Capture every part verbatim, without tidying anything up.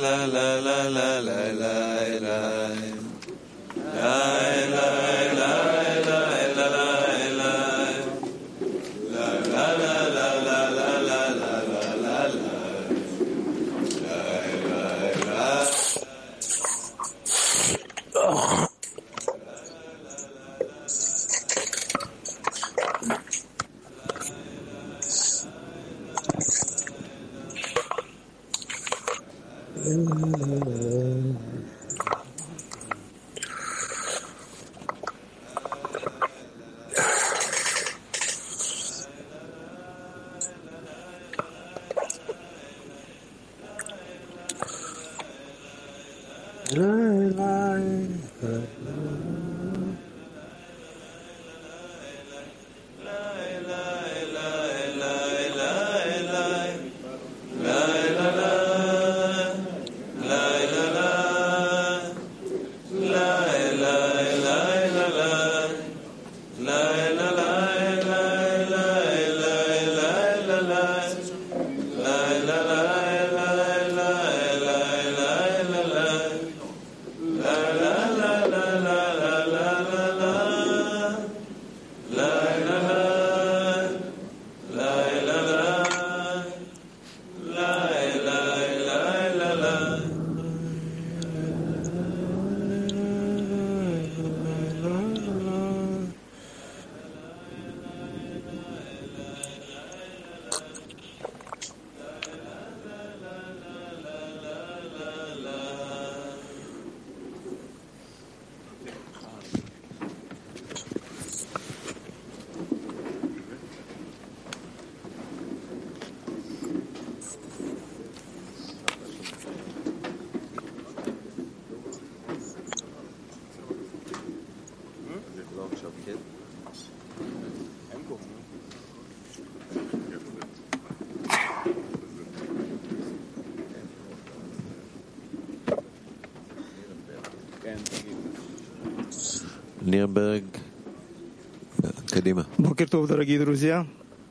Бокер-тов, дорогие друзья.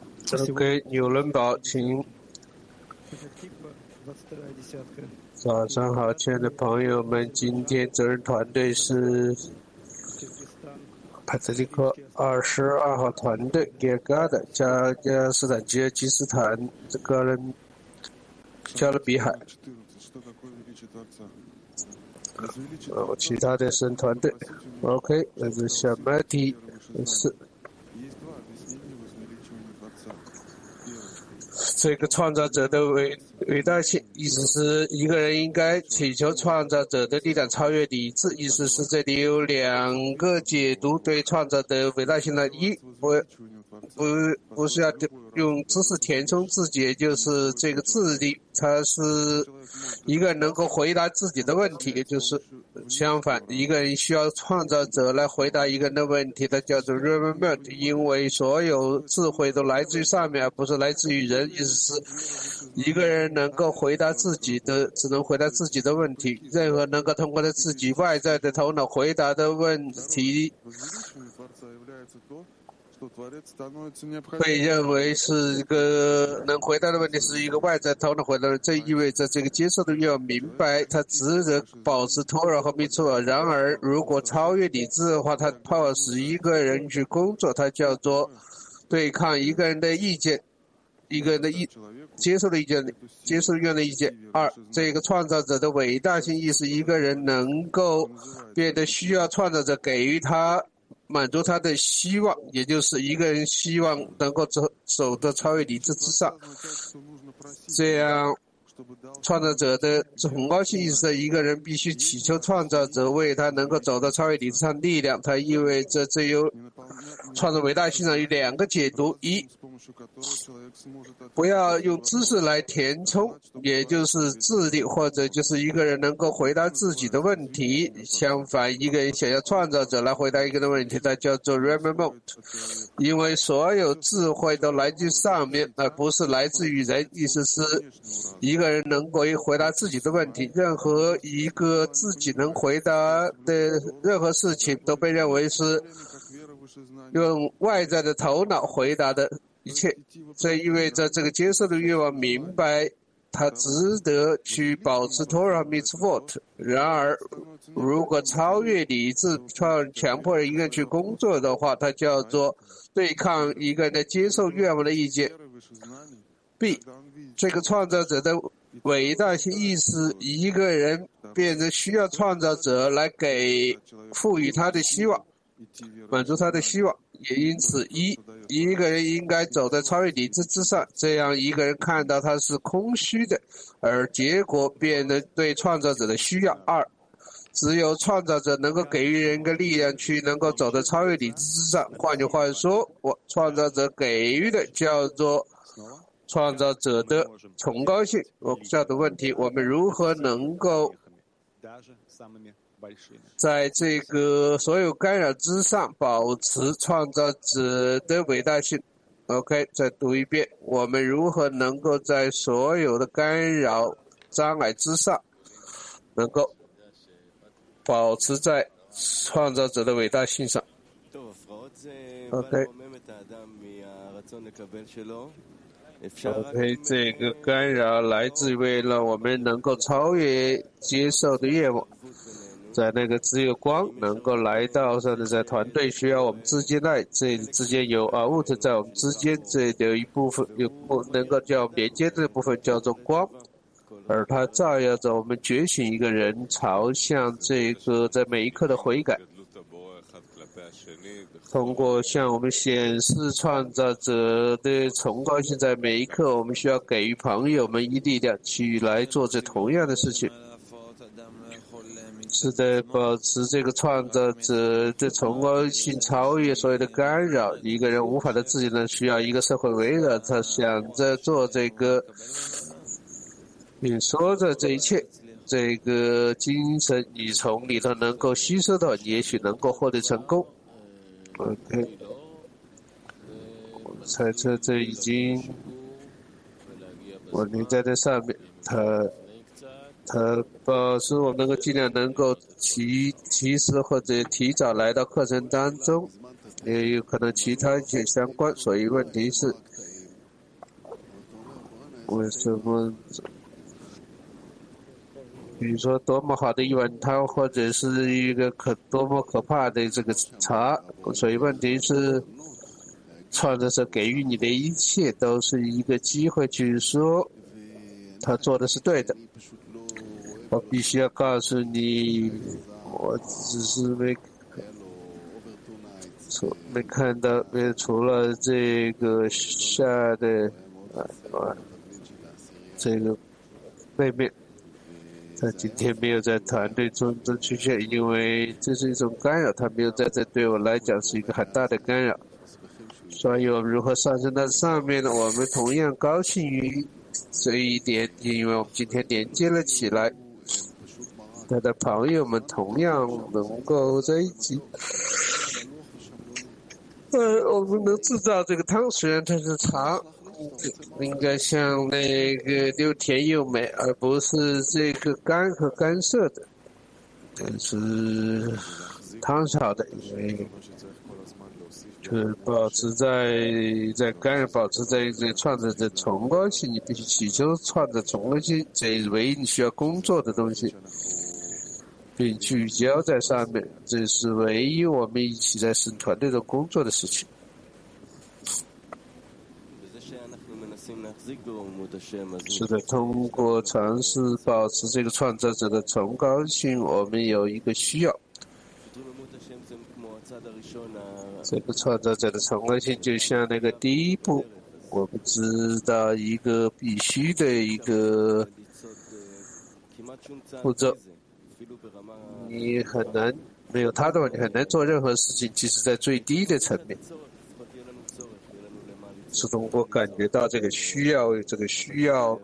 OK， 纽伦堡，请。早上好，亲爱的朋友们，今天责任团队是帕特里克二十二号团队，给嘎的加加斯坦吉尔吉斯坦这个人加勒比海。呃，其他的神团队 ，OK， 那是小麦提是。这个创造者的伟伟大性，意思是一个人应该祈求创造者的力量超越理智，意思是这里有两个解读对创造的伟大性的：一，不不不是要用知识填充自己，也就是这个智力，它是一个人能够回答自己的问题，也就是相反，一个人需要创造者来回答一个人的问题，它叫做 remember， 因为所有智慧都来自于上面，而不是来自于人，意思是一个人能够回答自己的，只能回答自己的问题，任何能够通过他自己外在的头脑回答的问题被认为是一个能回答的问题，是一个外在头脑回答的，这意味着这个接受的要明白，他值得保持托尔和密措尔。然而，如果超越理智的话，他迫使一个人去工作，它叫做对抗一个人的意见，一个人的意接受的意见，接受愿的意见。二，这个创造者的伟大性意识，一个人能够变得需要创造者给予他。满足他的希望，也就是一个人希望能够走走到超越理智之上，这样创造者的崇高性意识，一个人必须祈求创造者为他能够走到超越理智上力量。它意味着这有创造伟大性上有两个解读：一，不要用知识来填充，也就是智力，或者就是一个人能够回答自己的问题。相反，一个人想要创造者来回答一个人的问题，它叫做 remember， 因为所有智慧都来自于上面，而不是来自于人。意思是一个人能够回答自己的问题，任何一个自己能回答的任何事情都被认为是用外在的头脑回答的一切。这意味着这个接受的愿望明白他值得去保持 Torah Mitzvot。然而，如果超越理智，强强迫一个人去工作的话，它叫做对抗一个人的接受愿望的意见。B， 这个创造者的伟大性意识，一个人变成需要创造者来给赋予他的希望，满足他的希望。也因此，一一个人应该走在超越理智之上，这样一个人看到他是空虚的，而结果变得对创造者的需要。二，只有创造者能够给予人一个力量去能够走在超越理智之上。换句话说，我创造者给予的叫做创造者的崇高性。我下的问题，我们如何能够在这个所有干扰之上保持创造者的伟大性？ OK， 再读一遍，我们如何能够在所有的干扰障碍之上能够保持在创造者的伟大性上？ OK， OK， 这个干扰来自于为了我们能够超越接受的愿望，在那个只有光能够来到，甚至在团队需要我们之间爱，这之间有啊物质在我们之间，这有一部分有不能够叫连接的部分叫做光，而它照耀着我们觉醒一个人朝向这个在每一刻的悔改。通过向我们显示创造者的崇高性，在每一刻我们需要给予朋友们一力量去来做这同样的事情，是在保持这个创造者的崇高性超越所有的干扰。一个人无法的自己呢，需要一个社会围绕他，想着做这个你说的这一切，这个精神你从里头能够吸收到，也许能够获得成功。OK， 我猜测这已经稳定在这上面，它它保持我们能够尽量能够提及时或者提早来到课程当中，也有可能其他一些相关，所以问题是为什么？比如说多么好的一碗汤，或者是一个可多么可怕的这个茶，所以问题是创造者给予你的一切都是一个机会去说他做的是对的。我必须要告诉你，我只是没除没看到，没除了这个下的啊啊这个背面。他今天没有在团队中中出现，因为这是一种干扰，他没有在这对我来讲是一个很大的干扰。所以我们如何上升到上面呢？我们同样高兴于这一点，因为我们今天连接了起来，他的朋友们同样能够在一起。呃，我们能制造这个汤，虽然它是茶。应该像那个又甜又美，而不是这个干和干涩的。但是汤是好的，因为就是保持在在干保持在这创造的崇高性，你必须祈求创造崇高性，这是唯一你需要工作的东西，并聚焦在上面，这是唯一我们一起在神团队中工作的事情。是的，通过尝试保持这个创造者的崇高性，我们有一个需要。这个创造者的崇高性就像那个第一步，我们知道一个必须的一个步骤，你很难没有它的话，你很难做任何事情，即使在最低的层面。是通过感觉到这个需要，这个需要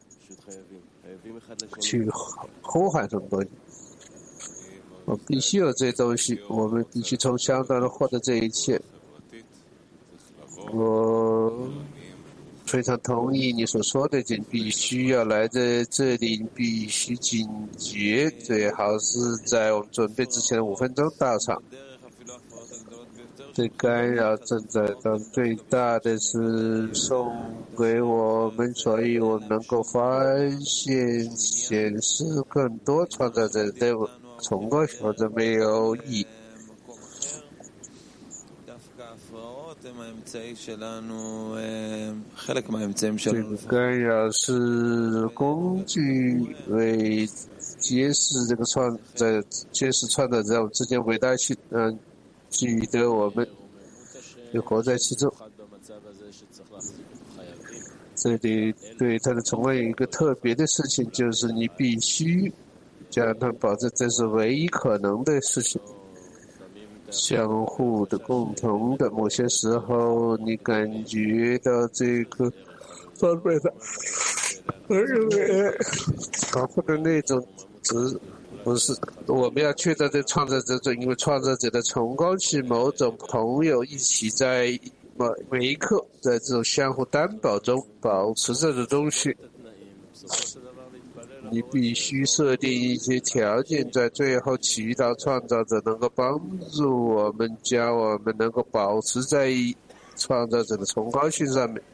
去呼喊什么东西。我必须有这东西，我们必须从相当的获得这一切。我非常同意你所说的，你必须要来在这里，你必须警觉，最好是在我们准备之前的五分钟到场。 对干扰正在当最大的是送给我们，所以我们能够发现显示更多创造者的崇高或者没有意。这个干扰是工具，为揭示这个创在揭示创造者之间伟大性，嗯，记得我们就活在其中。这里对他的崇拜有一个特别的事情，就是你必须将它保证，这是唯一可能的事情。相互的、共同的，某些时候你感觉到这个方面的，我认为重复的那种只不是我们要确定的创造者，因为创造者的崇高是某种朋友一起在每每一刻在这种相互担保中保持着的东西。你必须设定一些条件，在最后祈祷创造者能够帮助我们，将我们能够保持在创造者的崇高性上面。